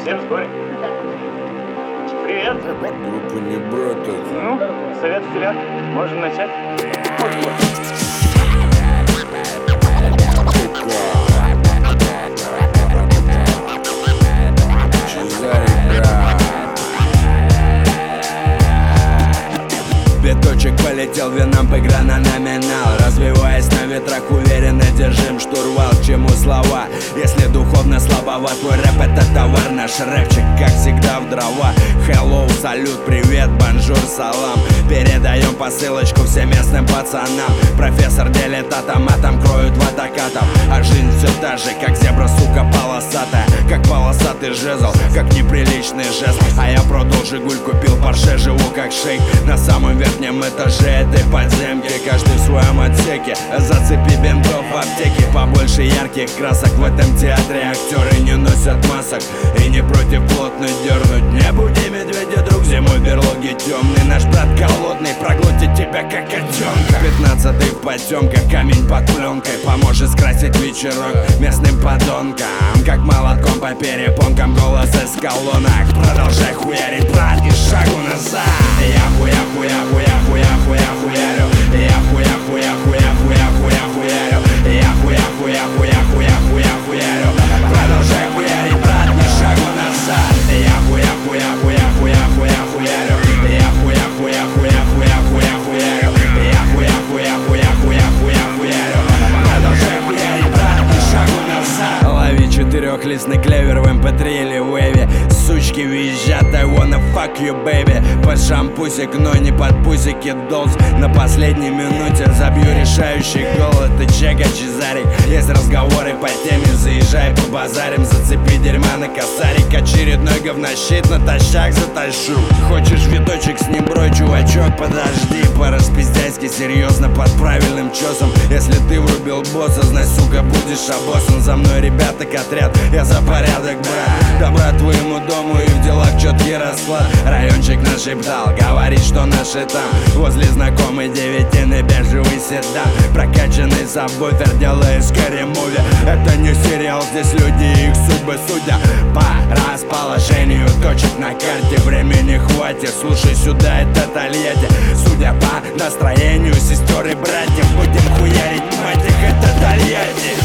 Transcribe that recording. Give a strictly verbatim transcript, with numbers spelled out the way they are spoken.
Всем с горя. Привет. Группа не брат это. Ну, совет вперед. Можно начать. Биточек полетел вином, игра на номинал. Развиваясь на ветрах, уверенно держим штурвал. К чему слова, если духовно слабоват? Твой рэп — это товар, наш рэпчик, как всегда, в дрова. Hello, салют, привет, бонжур, салам. Передаем посылочку всем местным пацанам. Профессор делит автоматом, кроют в атакатов. А жизнь все та же, как зебра, сука, полосатая. Как полосатый жезл, как неприличный жест. А я продал Жигуль, купил Порше, живу как шейх на самом верхнем этаже этой подземки. Каждый в своем отсеке, зацепи бинтов в аптеке. Побольше ярких красок в этом театре. Актеры не носят масок и не против плотно дернуть. Не буди медведя, друг, зимой берлоги темный. Наш брат голодный проглотит тебя как котенка. Пятнадцатый в потемках, камень под пленкой поможет скрасить вечерок местным подонкам. Как молотком по перепонкам, голос из колонок. Продолжай хуярить, брат, и шагу назад. Я хуя хуя хуя хуя хуя хуярю. Я хуя хуя хуя хуя хуя хуярю. Я хуя хуя хуя хуя хуя хуярю. Продолжай хуярить, брат, ни шагу назад. Я хуя хуя хуя хуя хуя хуярю. Я хуя хуя хуя хуя хуя хуярю. Я хуя хуя хуя хуя хуя хуярю. Продолжай хуярить, брат, ни шагу назад. Лови четырехлистный клевер в эм пэ три или вейве. Сучки визжат, I wanna fuck you, baby. Под шампусик, но не под пусики долз. На последней минуте забью решающий гол. Это Чека Чезарик. Есть разговоры по теме, заезжай по базарим. Зацепи дерьма на косарик. Очередной говнощит, натощак затащу. Хочешь видочек с ним, брой, чувачок, подожди. По-распиздяйски серьезно, под правильным чесом. Если ты врубил босса, знай, сука, будешь обоссан. За мной ребята к отряд, я за порядок, брат. Добра твоему дому и в делах четкий расклад. Райончик нашептал, говорит, что наши там. Возле знакомой девятины бежевый седан. Прокачанный сабвуфер, делая скорее муви. Это не сериал, здесь люди и их судьбы судя по расположению точек на карте. Времени хватит, слушай сюда, это Тольятти. Судя по настроению сестер и братьев, будем хуярить, мать их, это Тольятти.